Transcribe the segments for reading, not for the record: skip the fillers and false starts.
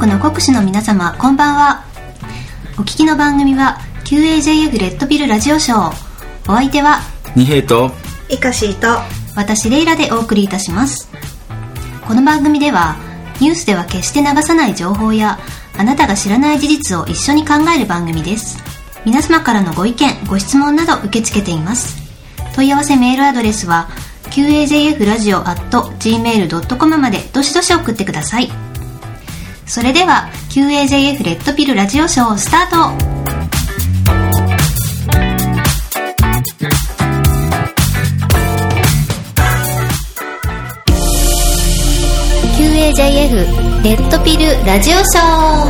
国の国士の皆様、こんばんは。お聞きの番組は QAJF レッドビルラジオショー。お相手は二平とイカシーと私レイラでお送りいたします。この番組ではニュースでは決して流さない情報やあなたが知らない事実を一緒に考える番組です。皆様からのご意見ご質問など受け付けています。問い合わせメールアドレスは qajfradio@gmail.com までどしどし送ってください。それでは QAJF レッドピルラジオショースタート。QAJF レッドピルラジオショー。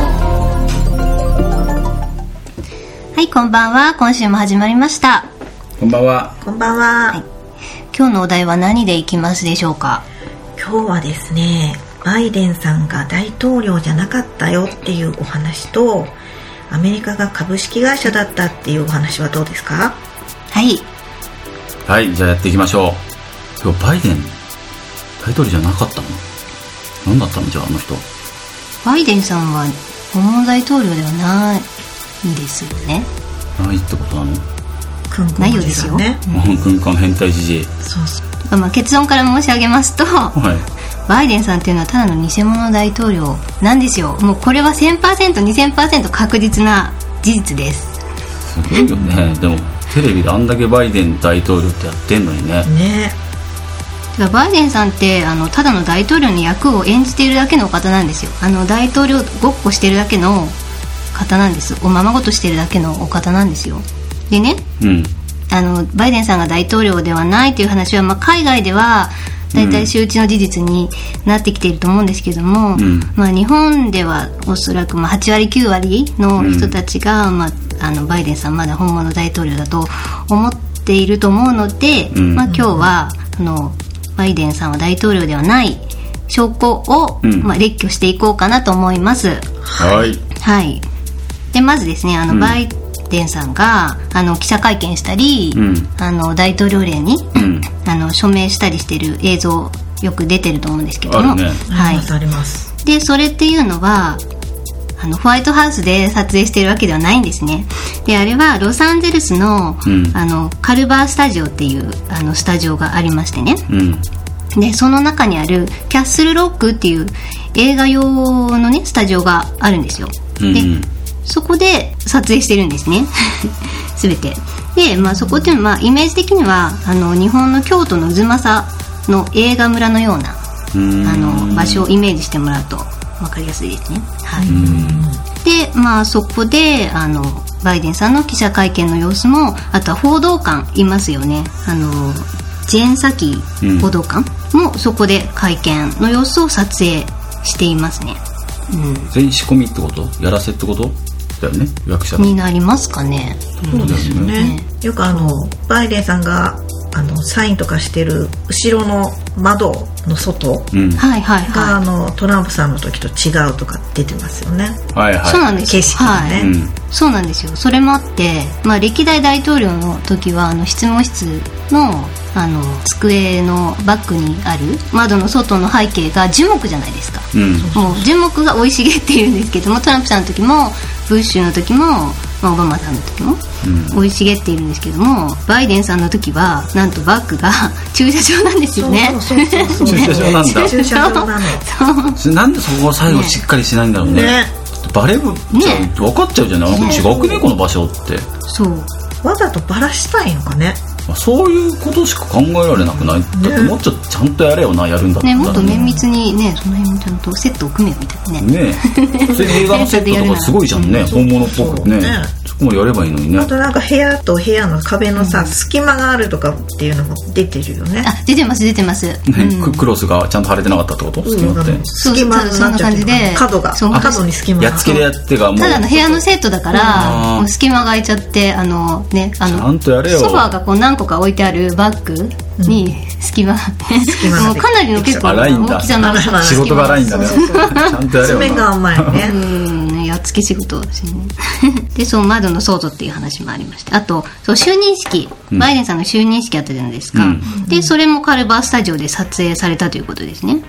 はい、こんばんは。今週も始まりました。 こんばんは。 こんばんは、 はい、今日のお題は何でいきますでしょうか。 今日はですね、バイデンさんが大統領じゃなかったよっていうお話と、アメリカが株式会社だったっていうお話はどうですか？ はいはい、じゃあやっていきましょう。今日バイデン大統領じゃなかったの？何だったのじゃあ、あの人。 バイデンさんは本物大統領ではないんですよね。 ないってことなの？ ないようですよ。 軍艦変態じじい。 そうそう。 結論から申し上げますと、 はい、 バイデンさんっていうのはただの偽物大統領なんですよ。もうこれは 1000%、2000% 確実な事実です。 すごいよね。でもテレビであんだけバイデン大統領ってやってんのにね。 バイデンさんってただの大統領の役を演じているだけのお方なんですよ。大統領ごっこしているだけの方なんです。おままごとしているだけのお方なんですよ。でね、バイデンさんが大統領ではないという話は、海外ではだいたい周知の事実になってきていると思うんですけども、日本ではおそらく8割9割の人たちが、バイデンさんまだ本物大統領だと思っていると思うので、今日はバイデンさんは大統領ではない証拠を、列挙していこうかなと思います。 はい、 はい。でまずですね、バイデンさんが記者会見したり、大統領令に、署名したりしている映像よく出てると思うんですけども、 あります。 でそれっていうのはホワイトハウスで撮影しているわけではないんですね。であれはロサンゼルスの、カルバースタジオっていうスタジオがありましてね、でその中にあるキャッスルロックっていう映画用のねスタジオがあるんですよ。でそこで撮影してるんですね全てで、そこっていうのはイメージ的には日本の京都の太秦の映画村のような場所をイメージしてもらうと分かりやすいですね。はい、でそこでバイデンさんの記者会見の様子も、あとは報道官いますよね。ジェーン・サキ報道官もそこで会見の様子を撮影していますね。 全員仕込みってこと？やらせってことだよね、役者になりますかね。 そうですよね。よくバイデンさんがサインとかしてる後ろの窓の外が、トランプさんの時と違うとか出てますよね。 そうなんですよ。 景色がね、 そうなんですよ。それもあって、歴代大統領の時は執務室の机のバッグにある窓の外の背景が樹木じゃないですか。もう樹木が生い茂っているんですけども、トランプさんの時もブッシュの時も、オバマさんの時も生い茂っているんですけども、バイデンさんの時はなんとバッグが駐車場なんですよね。 駐車場なんだ。 駐車場なの。 なんでそこを最後しっかりしないんだろうね。バレるじゃん、分かっちゃうじゃない。違くねこの場所って。 そうわざとバラしたいのかね。 そういうことしか考えられなくない？だってもうちょっとちゃんとやれよな、やるんだったらもっと綿密にね、その辺もちゃんとセットを組めよみたいなね。 映画のセットとかすごいじゃんね、本物っぽくね。そこもやればいいのにね。 あと部屋と部屋の壁の隙間があるとかっていうのも出てるよね。 出てますクロスがちゃんと貼れてなかったってこと？隙間って隙間になっちゃって、 角に隙間がやっつけでやってがもうただの部屋のセットだからもう隙間が空いちゃって、ちゃんとやれよ。 ソファーが何個か置いてあるバッグに隙間もうかなりの結構大きさの仕事が荒いんだね。ちゃんとやれよな。 爪が甘いね。 やっつけ仕事ですねで窓の外っていう話もありました。あと就任式、バイデンさんの就任式あったじゃないですか、でそれもカルバースタジオで撮影されたということですね。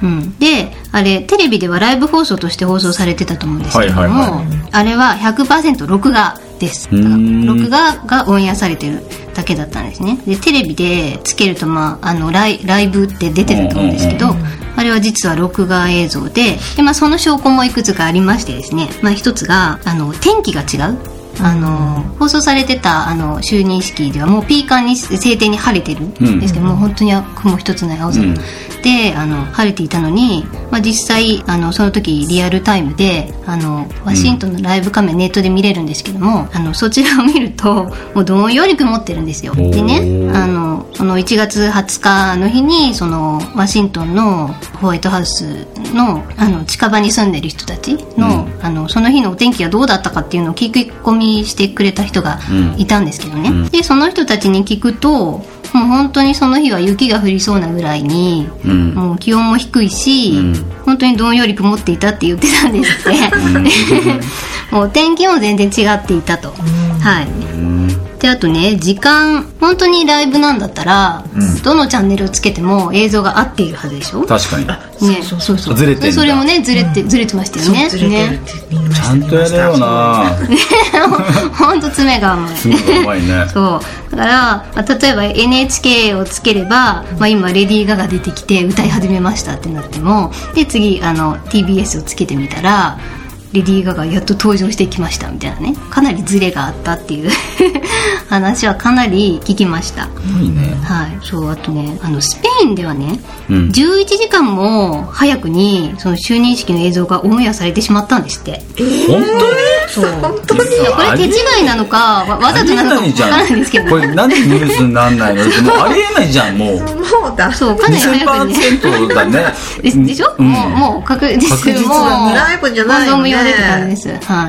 であれテレビではライブ放送として放送されてたと思うんですけども、あれは 100% 録画です。録画がオンエアされてるだけだったんですね。でテレビでつけると、ライブって出てると思うんですけど、あれは実は録画映像で、その証拠もいくつかありましてですね、一つが天気が違う。放送されてた就任式ではもうピーカンに晴天に晴れてるんですけども、本当に雲一つない青空、で晴れていたのに、実際その時リアルタイムでワシントンのライブ画面ネットで見れるんですけども、そちらを見るともうどんより曇ってるんですよ。でね、その1月20日の日にそのワシントンのホワイトハウスの近場に住んでる人たちの、その日のお天気がどうだったかっていうのを聞き込みしてくれた人がいたんですけどね、でその人たちに聞くともう本当にその日は雪が降りそうなぐらいに、もう気温も低いし、本当にどんより曇っていたって言ってたんですってもう天気も全然違っていたと、はい。であとね、時間本当にライブなんだったら、どのチャンネルをつけても映像が合っているはずでしょ。 確かにね、そうずれてんだ。 それもねずれてましたよね。 ちゃんとやれよな。 本当爪が甘い。 爪が甘いね。 そうだから、例えば NHK をつければ、今レディー・ガガ出てきて歌い始めましたってなっても、で次TBS をつけてみたらレディー・ガガやっと登場してきましたみたいなね、かなりズレがあったっていう話はかなり聞きました。 いいね。 はい。そう、あとね、スペインではね、11時間も早くにその就任式の映像がオンエアされてしまったんですって。 本当に？ そう。本当に？これ手違いなのかわざとなのか分からないんですけど、 これなんでニュースになんないの？もうありえないじゃん、もう。 そうだ。 そう、かなり早くね。 20% だね。 でしょ？もう確実にライブじゃないよね。 って感じです。はい。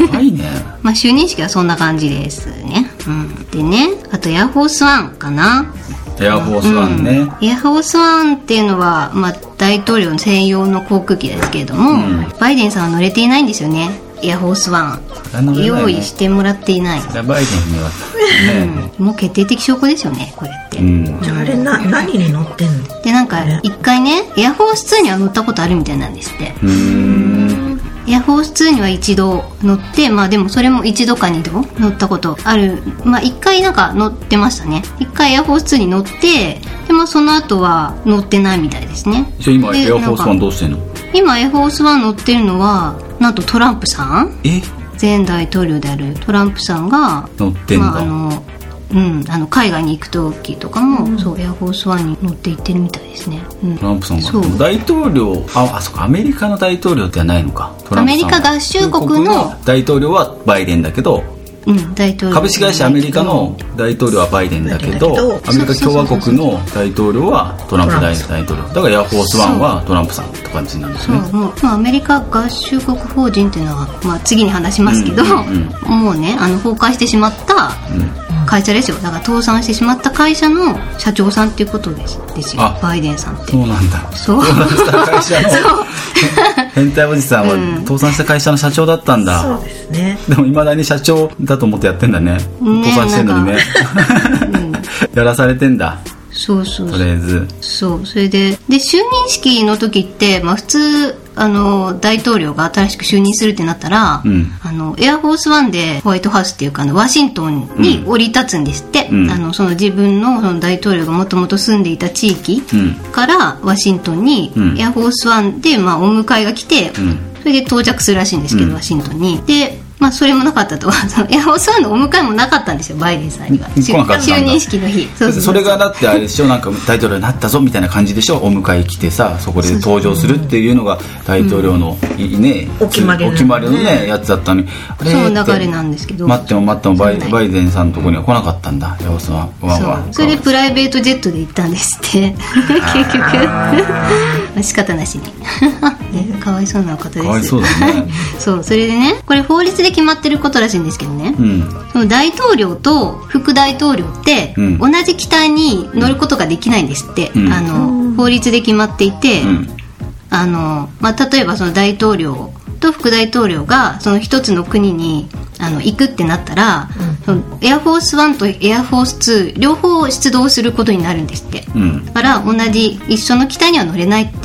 やばいね。 就任式はそんな感じですね。でね、あとエアフォースワンかな。 エアフォースワンね。 エアフォースワンっていうのは、大統領専用の航空機ですけれども、バイデンさんは乗れていないんですよね。エアフォースワン、用意してもらっていない。 バイデンには、 もう決定的証拠ですよね、これって。 じゃああれ何に乗ってんの？ でなんか一回ね、エアフォース2には乗ったことあるみたいなんですって。エアフォース2には一度乗って、でもそれも一度か二度乗ったことある。一回なんか乗ってましたね。一回エアフォース2に乗って、でもその後は乗ってないみたいですね。 じゃあ今エアフォース1どうしてんの？ 今エアフォース1乗ってるのはなんとトランプさん、前大統領であるトランプさんが乗ってんだ。 海外に行く時とかも、そうエアフォースワンに乗って行ってるみたいですね。 トランプさんが大統領、そうか、アメリカの大統領ではないのか。 アメリカ合衆国の大統領はバイデンだけど、 大統領株式会社アメリカの大統領はバイデンだけど、アメリカ共和国の大統領はトランプ大統領だから、エアフォースワンはトランプさんって感じなんですね。 もうアメリカ合衆国法人っていうのは、次に話しますけど、もうね崩壊してしまった会社ですよ。だから倒産してしまった会社の社長さんっていうことですよ、バイデンさんって。 そうなんだ。倒産した会社の変態おじさんは倒産した会社の社長だったんだ。 そうですね。 でもいまだに社長だと思ってやってんだね。倒産してんのにね。やらされてんだ。 そうとりあえず。 それで就任式の時って、普通大統領が新しく就任するってなったら、エアフォースワンでホワイトハウスっていうかワシントンに降り立つんですって、その自分の、その大統領がもともと住んでいた地域からワシントンに、エアフォースワンで、お迎えが来て、それで到着するらしいんですけど、ワシントンに。でそれもなかったと。エアフォースワンのお迎えもなかったんですよ、バイデンさんには。就任式の日。 それがだってあれでしょ、なんか大統領になったぞみたいな感じでしょ。お迎え来てさ、そこで登場するっていうのが大統領のね、 お決まりのねやつだったのに、 そう流れなんですけど、 待ってもバイデンさんのところには来なかったんだ、エアフォースワンは。 それでプライベートジェットで行ったんですって結局仕方なしにかわいそうな方です。 かわいそうだね。 それでね、これ法律で決まってることらしいんですけどね、その大統領と副大統領って、同じ機体に乗ることができないんですって、法律で決まっていて、例えばその大統領と副大統領がその一つの国に行くってなったら、そのエアフォース1とエアフォース2両方出動することになるんですって、だから一緒の機体には乗れないっていう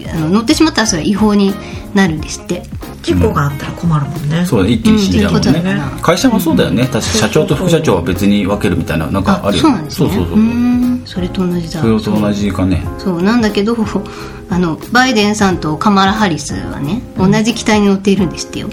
乗ってしまったらそれは違法になるんですって。 事故があったら困るもんね。 そうだ、一気に死んじゃうもんね。会社もそうだよね。確か社長と副社長は別に分けるみたいな、なんかあるよね。 そうなんですね。それと同じだ。 それと同じかね。 そうなんだけど、バイデンさんとカマラ・ハリスはね、同じ機体に乗っているんですってよ。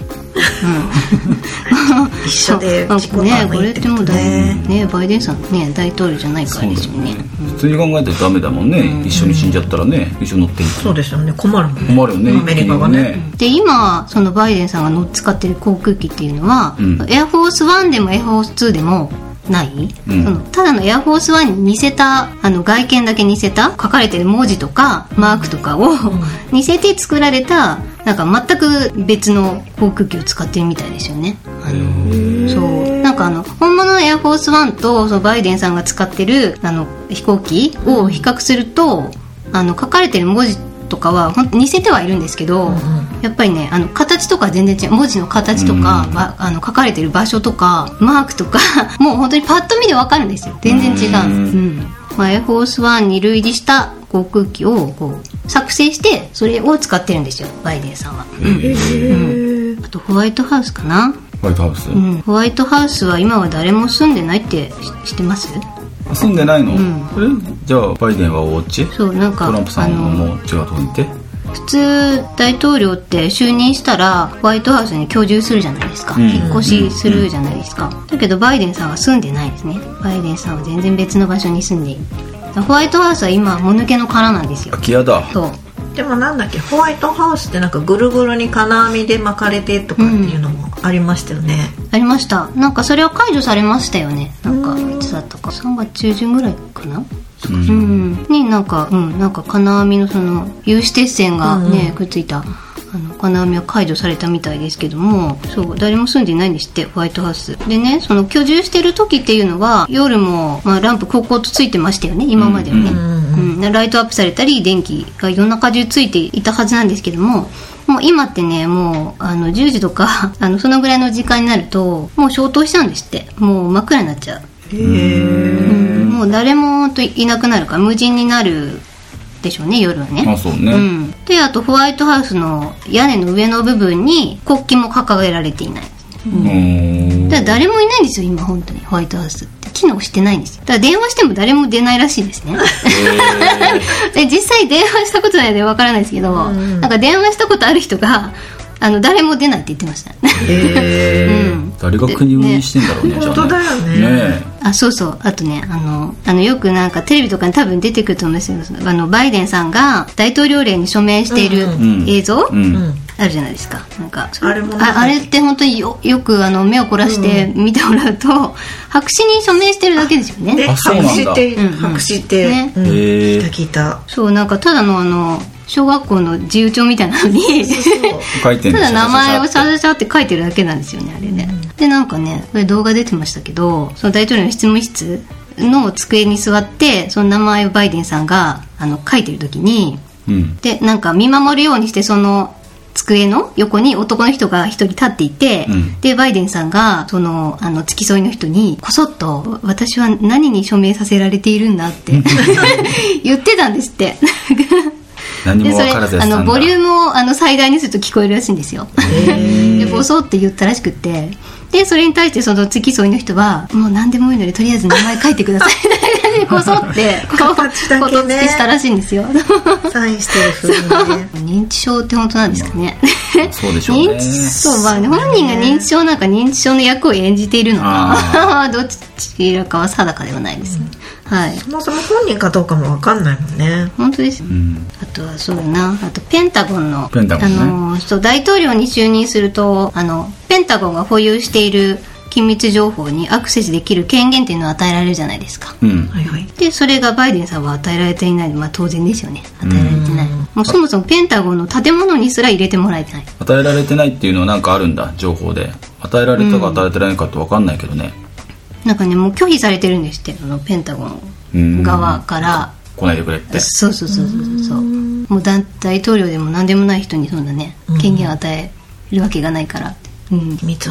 一緒で事故がこれってもうね、バイデンさんね、大統領じゃないからですよね。 普通に考えたらダメだもんね。一緒に死んじゃったらね、一緒に乗っていい。 そうですよね、困るもんね。 困るよね、 アメリカがね。 で今そのバイデンさんが使ってる航空機っていうのは、エアフォース1でもエアフォース2でもない、ただのエアフォース1に似せた外見だけ似せた書かれてる文字とかマークとかを似せて作られたなんか全く別の航空機を使ってるみたいですよね。そうなんか本物のエアフォース1とそのバイデンさんが使ってる飛行機を比較すると書かれてる文字とかは本当似せてはいるんですけど、やっぱりね形とか全然違う。文字の形とか、書かれてる場所とかマークとかもう本当にパッと見で分かるんですよ。全然違う。エアフォース1に類似した航空機をこう作成してそれを使ってるんですよ、バイデンさんは。あとホワイトハウスかな。 ホワイトハウス、 ホワイトハウスは今は誰も住んでないって知ってます？ 住んでないの？じゃあバイデンはお家？ そうなんかトランプさんも違うとこにいて。 普通大統領って就任したらホワイトハウスに居住するじゃないですか、引っ越しするじゃないですか、だけどバイデンさんは住んでないですね。バイデンさんは全然別の場所に住んでいる。ホワイトハウスは今もぬけの殻なんですよ。 空き家だ。 そうでもなんだっけ、ホワイトハウスってなんかぐるぐるに金網で巻かれてとかっていうのもありましたよね。 ありました。なんかそれは解除されましたよね。なんかいつだったか3月中旬ぐらいかな。になんか金網のその有刺鉄線がね、くっついた金網は解除されたみたいですけども、そう誰も住んでいないんですって、ホワイトハウスでね。その居住してる時っていうのは夜も、ランプこうとついてましたよね、今まではね。ライトアップされたり電気がいろんな荷重ついていたはずなんですけども、もう今ってね、もう10時とかそのぐらいの時間になるともう消灯しちゃうんですって。もう真っ暗になっちゃう。もう誰もいなくなるから無人になるでしょうね、夜はね。 そうね。 であとホワイトハウスの屋根の上の部分に国旗も掲げられていない。だから誰もいないんですよ今、本当にホワイトハウスって機能してないんですよ。だから電話しても誰も出ないらしいですね。で実際電話したことないのでわからないですけど、なんか電話したことある人が誰も出ないって言ってました。 誰が国にしてんだろうね。 本当だよね。 そうそう。あとね、よくなんかテレビとかに多分出てくると思うんですけど、バイデンさんが大統領令に署名している映像、あるじゃないですか。なんかあれって本当によく目を凝らして見てもらうと白紙に署名してるだけですよね。 白紙って聞いた。 そうなんかただの小学校の自由帳みたいなのにただ名前をシャシャシャって書いてるだけなんですよね、あれね。でなんかね、これ動画出てましたけど、その大統領の執務室の机に座ってその名前をバイデンさんが書いてる時に、でなんか見守るようにしてその机の横に男の人が一人立っていて、でバイデンさんがその付き添いの人にこそっと私は何に署名させられているんだって言ってたんですって。 何も分からずやってたんだ。 ボリュームを最大にすると聞こえるらしいんですよ。でボソって言ったらしくって、でそれに対してその付き添いの人はもう何でもいいのでとりあえず名前書いてくださいみたいな感じでこそってことつけしたらしいんですよ。 サインしてる風にね。 認知症って本当なんですかね。 そうでしょうね。 本人が認知症なんか認知症の役を演じているのかどっちらかは定かではないですね。 そもそも本人かどうかも分かんないもんね。 本当です。あとはそうだな、あとペンタゴンのね、 大統領に就任するとペンタゴンが保有している機密情報にアクセスできる権限っていうのを与えられるじゃないですか。でそれがバイデンさんは与えられていない。当然ですよね、与えられてない。もうそもそもペンタゴンの建物にすら入れてもらえてない。 与えられてないっていうのは何かあるんだ、情報で。与えられたか与えられてないかって分かんないけどね。なんかね、もう拒否されてるんですって、ペンタゴン側から来ないでくれって。 そうもう大統領でも何でもない人にそんなね、権限を与えるわけがないから、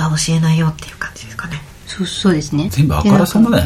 秘密は教えないよっていう感じですかね。 そうですね。 全部あからさまだよね。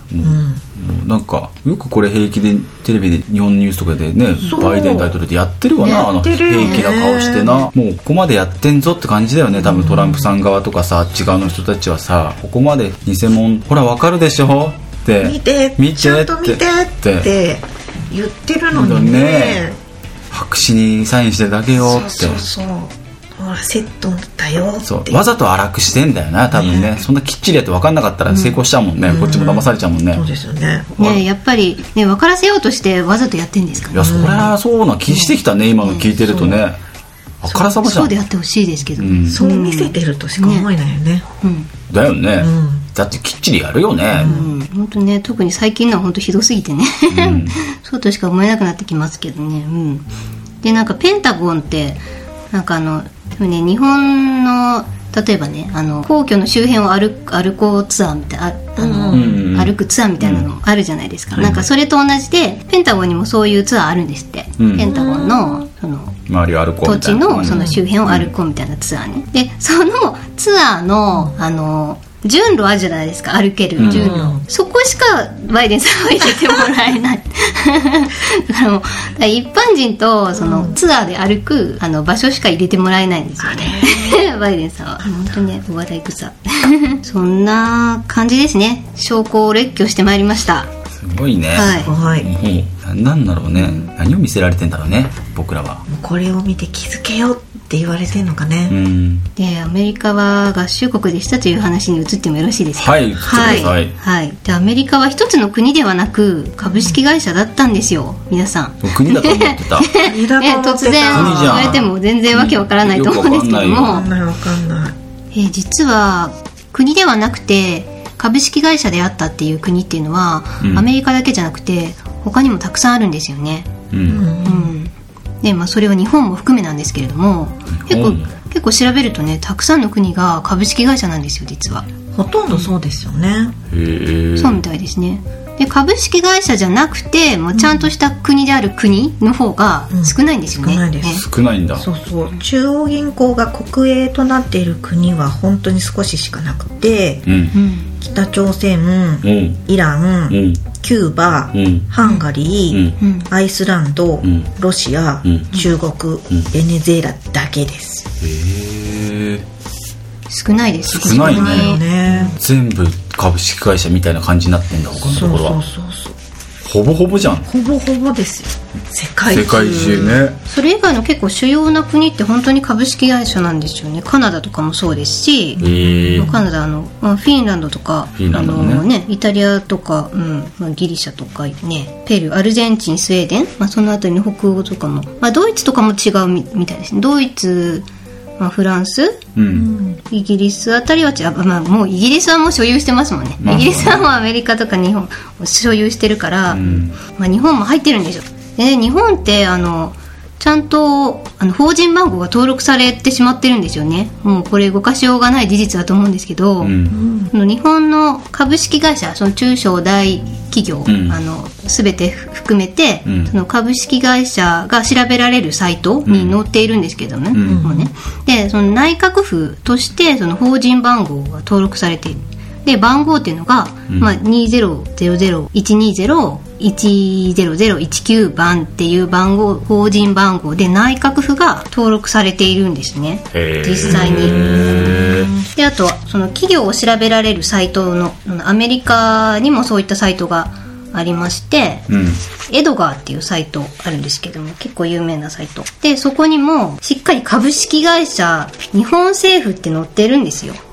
なんかよくこれ平気でテレビで日本ニュースとかでねバイデン大統領でやってるわな、平気な顔してな、もうここまでやってんぞって感じだよね。多分トランプさん側とかさ、あっち側の人たちはさ、ここまで偽物ほらわかるでしょって見てちゃんと見てって言ってるのにね、 白紙にサインしてるだけよって。 そうほらセットだよって。 そうわざと荒くしてんだよな多分ね。そんなきっちりやって分かんなかったら成功しちゃうもんね、こっちも騙されちゃうもんね。 そうですよね。 やっぱりね分からせようとしてわざとやってんですかね。 いやそりゃそうな気してきたね、今の聞いてるとね。あからさまじゃん。 そうでやってほしいですけど、 そう見せてるとしか思えないよね。 だよね、だってきっちりやるよね。 本当ね、特に最近のは本当ひどすぎてね、そうとしか思えなくなってきますけどね。でなんかペンタゴンってなんか日本の例えばね皇居の周辺を歩こうツアーみたいな歩くツアーみたいなのあるじゃないですか。なんかそれと同じでペンタゴンにもそういうツアーあるんですって。ペンタゴンのその周りを歩こうみたいな、 土地のその周辺を歩こうみたいなツアーね。でそのツアーの順路あるじゃないですか、歩ける順路、そこしかバイデンさんは入れてもらえないだから一般人とそのツアーで歩く場所しか入れてもらえないんですよねバイデンさんは本当にねお笑い草そんな感じですね。証拠を列挙してまいりました。 すごいね。 はい、 なんだろうね、何を見せられてんだろうね、僕らは。 これを見て気づけよって言われてんのかね。 でアメリカは合衆国でしたという話に移ってもよろしいですか。 はい。 でアメリカは一つの国ではなく株式会社だったんですよ、皆さん。 国だと思ってた突然言われても全然わけわからないと思うんですけども、 わかんない、 実は国ではなくて株式会社であったっていう国っていうのは、アメリカだけじゃなくて他にもたくさんあるんですよね。でそれは日本も含めなんですけれども、結構調べるとねたくさんの国が株式会社なんですよ、実は。 ほとんどそうですよね。 そうみたいですね。で株式会社じゃなくてもうちゃんとした国である国の方が少ないんですよね。 少ないです。 少ないんだ。 そう中央銀行が国営となっている国は本当に少ししかなくて、北朝鮮、イラン、キューバ、ハンガリー、アイスランド、ロシア、中国、ベネズエラだけです。 少ないです。 少ないね。全部株式会社みたいな感じになってんだ、他のところは。ほぼほぼじゃん。 ほぼほぼですよ、世界中ね。 それ以外の結構主要な国って本当に株式会社なんですよね。カナダとかもそうですし、カナダフィンランドとかイタリアとか、ギリシャとかね、ペルー、アルゼンチン、スウェーデン、そのあたりの北欧とかも、ドイツとかも違うみたいですね。ドイツ、フランス、イギリスあたりはもうイギリスはもう所有してますもんね。イギリスはもうアメリカとか日本を所有してるから、日本も入ってるんでしょ。で日本ってちゃんと法人番号が登録されてしまってるんですよね。もうこれ動かしようがない事実だと思うんですけど、日本の株式会社、その中小大企業、全て含めて、その株式会社が調べられるサイトに載っているんですけどね、もうね。でその内閣府としてその法人番号が登録されている。で番号っていうのが、2000-100-10019番っていう番号、法人番号で内閣府が登録されているんですね、実際に。であとその企業を調べられるサイトのアメリカにもそういったサイトがありまして、エドガーっていうサイトあるんですけども、結構有名なサイトで、そこにもしっかり株式会社日本政府って載ってるんですよ。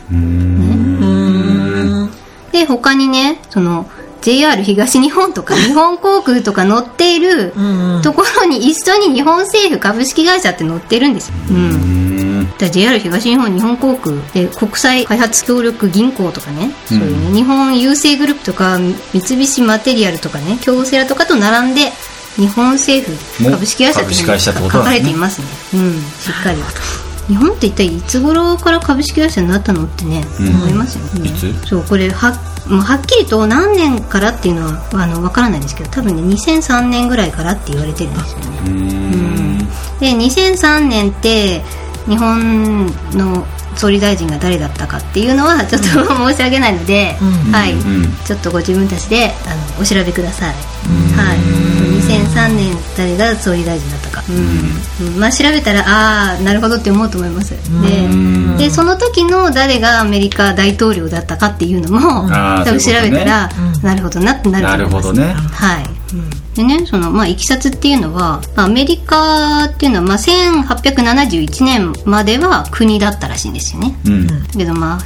で他にねその JR 東日本とか日本航空とか載っているところに一緒に日本政府株式会社って載ってるんですよ。だ JR 東日本、日本航空で国際開発協力銀行とかね、そういうね、日本郵政グループとか三菱マテリアルとかね、京セラとかと並んで日本政府株式会社って書かれていますね。しっかり。日本って一体いつ頃から株式会社になったのってね、思いますよね。そうこれはっきりと何年からっていうのは分からないんですけど、多分ね2003年ぐらいからって言われてるんですよね。で2003年って日本の総理大臣が誰だったかっていうのはちょっと申し訳ないので、はい、ちょっとご自分たちでお調べください。はい、2003年誰が総理大臣だったか、まあ、調べたらなるほどって思うと思います。でその時の誰がアメリカ大統領だったかっていうのも多分調べたらなるほどなってなると思います。なるほどね。はい。でね、そのまあいきさつっていうのはアメリカっていうのはまあ1871年までは国だったらしいんですよね。だけどまあ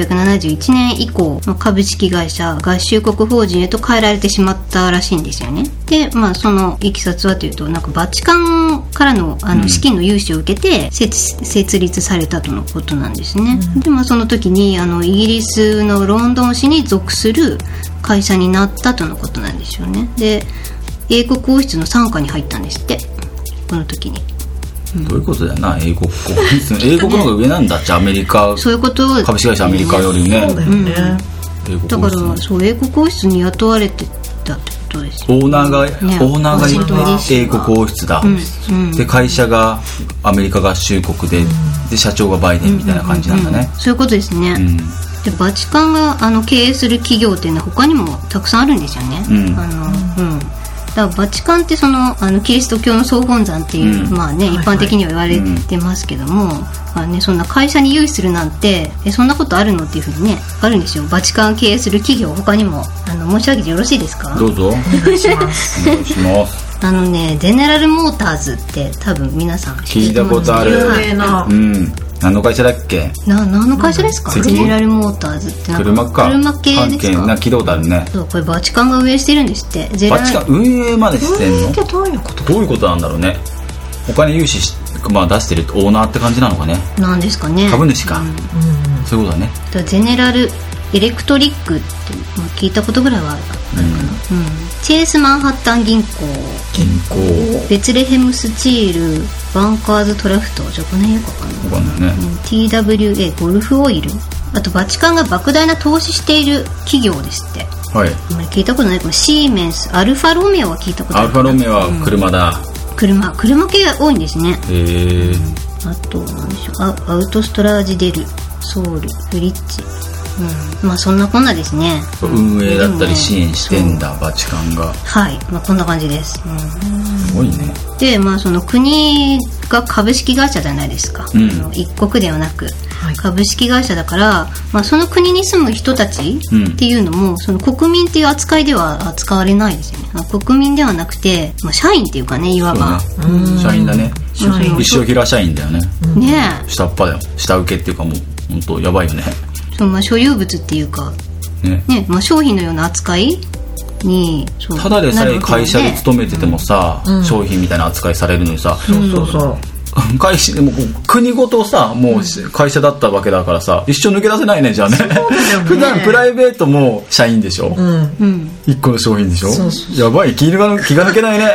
1871年以降株式会社合衆国法人へと変えられてしまったらしいんですよね。でまあそのいきさつはというとなんかバチカンからの資金の融資を受けて設立されたとのことなんですね。でまあその時にイギリスのロンドン市に属する会社になったとのことなんですよね。で英国王室の傘下に入ったんですってこの時に。 どういうことだよな、英国王室英国の方が上なんだっちゃアメリカ。 そういうこと株式会社アメリカよりね。そうだよね。 だからそう英国王室に雇われてたってことですよ。オーナーが英国王室だ。で会社がアメリカ合衆国で社長がバイデンみたいな感じなんだね。 そういうことですね。でバチカンが経営する企業っていうのは他にもたくさんあるんですよね。だからバチカンってそのキリスト教の総本山っていう、まあね、一般的には言われてますけども、そんな会社に融資するなんてそんなことあるのっていうふうにねあるんですよ。バチカン経営する企業他にも申し上げてよろしいですか。 どうぞお願いしますお願いします。 ゼネラルモーターズって多分皆さん聞いたことある。有名な、何の会社だっけ。 何の会社ですか。ゼネラルモーターズって車系ですか。 聞いたことあるね。 そうこれバチカンが運営してるんですって。 バチカン運営までしてんのってどういうことなんだろうね。他に融資まあ、出してるオーナーって感じなのかね。 なんですかね。 株主か、そういうことだね。 ゼネラルエレクトリックって、聞いたことぐらいはあるかな、チェイスマンハッタン銀行ベツレヘムスチールバンカーズトラフトじゃこの辺よくわかんない、TWA ゴルフオイル、あとバチカンが莫大な投資している企業ですって。 はい。 聞いたことない。このシーメンスアルファロメオは聞いたことある。 アルファロメオは車だ、 車系が多いんですね。あと何でしょう、アウトストラージデルソウルフリッチ、まあそんなこんなですね。 運営だったり支援してんだ、バチカンが。 はい、まあ、こんな感じです。 すごいね。 でまあその国が株式会社じゃないですか、一国ではなく、株式会社だから、まあ、その国に住む人たちっていうのも、その国民っていう扱いでは扱われないですよね。国民ではなくて、まあ、社員っていうかね、いわば、 社員だね。一生平社員だよね。 ねえ、 下っ端だよ。下請けっていうかもう本当やばいよね。 まあ、所有物っていうか、ねまあ、商品のような扱いにただでさえ会社で勤めててもさ、商品みたいな扱いされるのにさ、会社でも国ごとさもう会社だったわけだからさ、一生抜け出せないね。じゃあね、普段プライベートも社員でしょ、一個の商品でしょ。やばい、気が抜けないね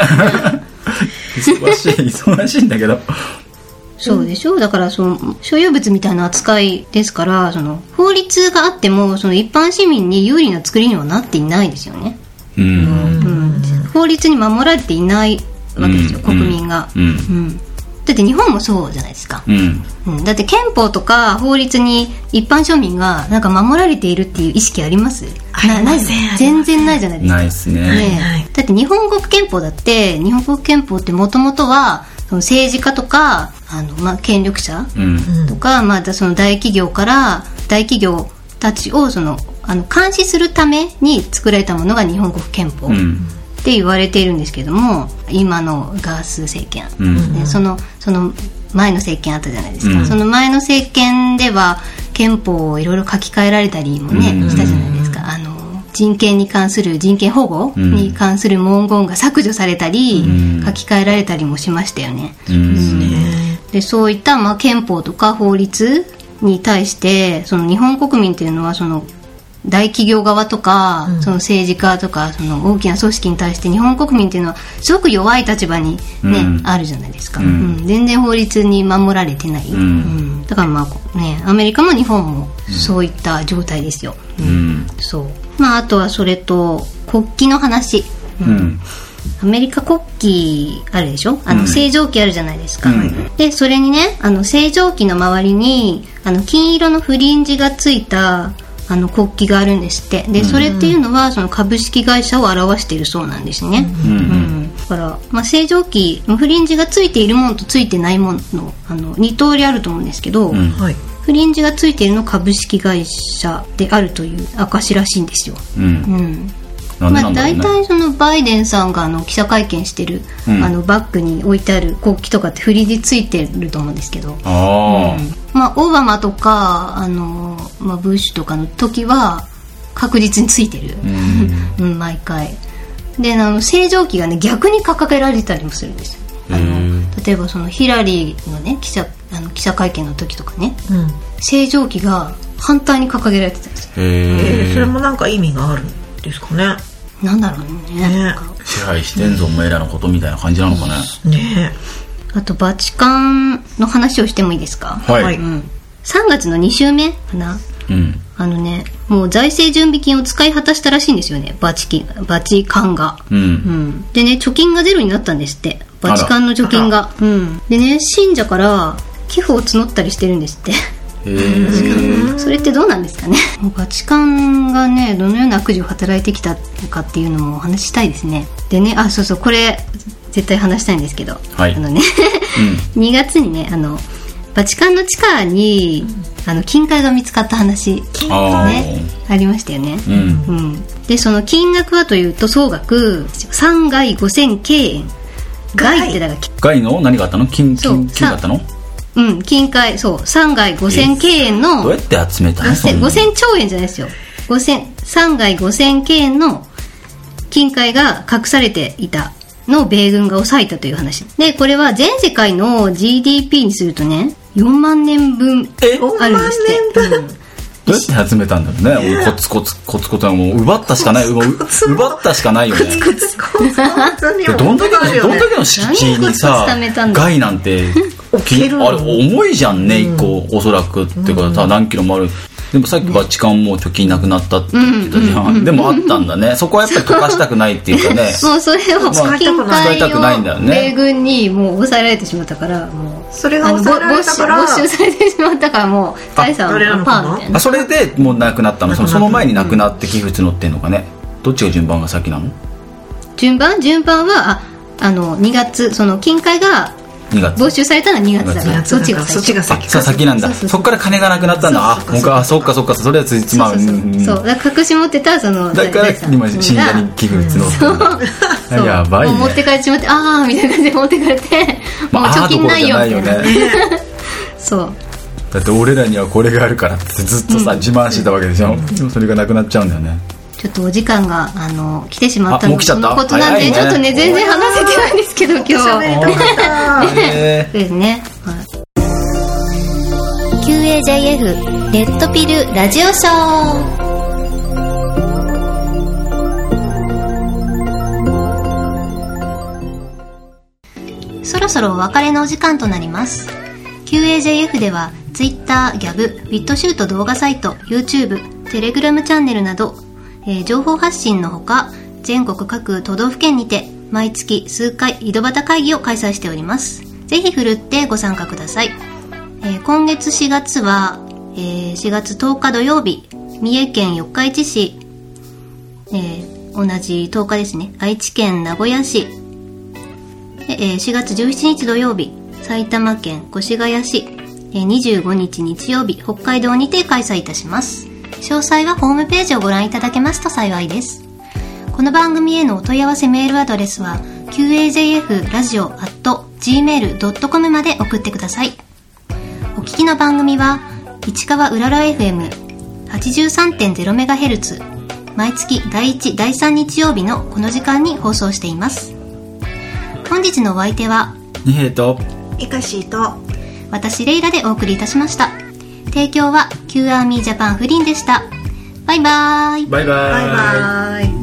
忙しいんだけど。 そうでしょ。だからその所有物みたいな扱いですから、その法律があってもその一般市民に有利な作りにはなっていないですよね。法律に守られていないわけですよ、国民が。だって日本もそうじゃないですか。だって憲法とか法律に一般庶民がなんか守られているっていう意識あります？全然ないじゃないですか。 ないですね。 だって日本国憲法ってもともとはその政治家とかまあ、権力者とか、まあ、その大企業たちを監視するために作られたものが日本国憲法って言われているんですけども、今のガース政権、その前の政権あったじゃないですか、その前の政権では憲法をいろいろ書き換えられたりもね、したじゃないですか。人権保護に関する文言が削除されたり、書き換えられたりもしましたよね。でそういった、まあ、憲法とか法律に対してその日本国民というのはその大企業側とか、その政治家とかその大きな組織に対して日本国民というのはすごく弱い立場に、あるじゃないですか、全然法律に守られてない、だからまあ、ね、アメリカも日本もそういった状態ですよ。そう、まあ、あとはそれと国旗の話、 アメリカ国旗あるでしょ、星条旗あるじゃないですか、でそれにね星条旗の周りに金色のフリンジがついた国旗があるんですって。でそれっていうのはその株式会社を表しているそうなんですね。だから、星条旗フリンジがついているものとついてないものの2通りあると思うんですけど、フリンジがついているの株式会社であるという証らしいんですよ。大体そのバイデンさんが記者会見してる、バッグに置いてある国旗とかってフリンジついてると思うんですけど、オバマとかブッシュとかの時は確実についてる、毎回で星条旗がね逆に掲げられたりもするんですよ。例えばそのヒラリーのね記者会見の時とかね、星条旗が反対に掲げられてたんですよ。 それもなんか意味があるんですかね。 なんだろうね。 支配してんぞお前らのことみたいな感じなのかね。 あとバチカンの話をしてもいいですか。 はい。 3月の2週目かな。もう財政準備金を使い果たしたらしいんですよね、バチカンが。でね、貯金がゼロになったんですって、バチカンの貯金が。でね、信者から寄付を募ったりしてるんですって。それってどうなんですかね。バチカンがねどのような悪事を働いてきたかっていうのもお話ししたいですね。でね、そうこれ絶対話したいんですけど、2月にねバチカンの地下に金塊が見つかった話、ありましたよね。でその金額はというと総額3垓5000京円。垓ってだから垓の何があったの？金だったの？ 金塊、そう3垓5000京円の、 どうやって集めたの ？5000兆円じゃないですよ。3垓5000京円の金塊が隠されていたのを米軍が抑えたという話で、これは全世界の GDP にするとね4万年分あるんですって。 どうやって集めたんだろうね。コツコツもう奪ったしかない。奪ったしかないよね。どんだけの敷地にさ垓なんてあれ重いじゃんね、1個おそらくっていうかさ、何キロもある。でもさっきバチカンも貯金なくなったって言ってたじゃん。でもあったんだね。そこはやっぱり溶かしたくないっていうかね。 もうそれを金塊を米軍にもう抑えられてしまったから、もうそれが抑えられたから没収されてしまったからもう財産はパーみたいな。 それでもうなくなったの？その前になくなって寄付募ってんのかね。どっちが順番が先なの？順番は2月、その金塊が没収されたのは2月だから、そっちが先なんだ。そっから金がなくなったんだ。そっかそれはついまう。 そうだから隠し持ってたそのだから今信者に寄付募ってる。やばいね。 持って帰ってしまってみたいな感じで持って帰ってもう貯金ないよみたいな。そうだって俺らにはこれがあるからってずっとさ自慢してたわけでしょ。でもそれがなくなっちゃうんだよね。 ちょっとお時間が来てしまったのでそのことなんで、ちょっとね全然話せてないんですけど今日そうですね。QAJF レッドピルラジオショー。そろそろお別れのお時間となります。 QAJF では Twitter、ギャブ、ウィットシュート動画サイト、YouTube、テレグラムチャンネルなど情報発信のほか全国各都道府県にて毎月数回井戸端会議を開催しております。ぜひふるってご参加ください。今月4月は、4月10日土曜日三重県四日市市、同じ10日ですね、愛知県名古屋市で、4月17日土曜日埼玉県越谷市、25日日曜日北海道にて開催いたします。詳細はホームページをご覧いただけますと幸いです。この番組へのお問い合わせメールアドレスは qajfradio@gmail.com まで送ってください。お聞きの番組は市川うらら FM83.0MHz 毎月第1、第3日曜日のこの時間に放送しています。本日のお相手は二平といかしーと私レイラでお送りいたしました。提供は Q アーミージャパンフリンでした。バイバイ。 バイバイ。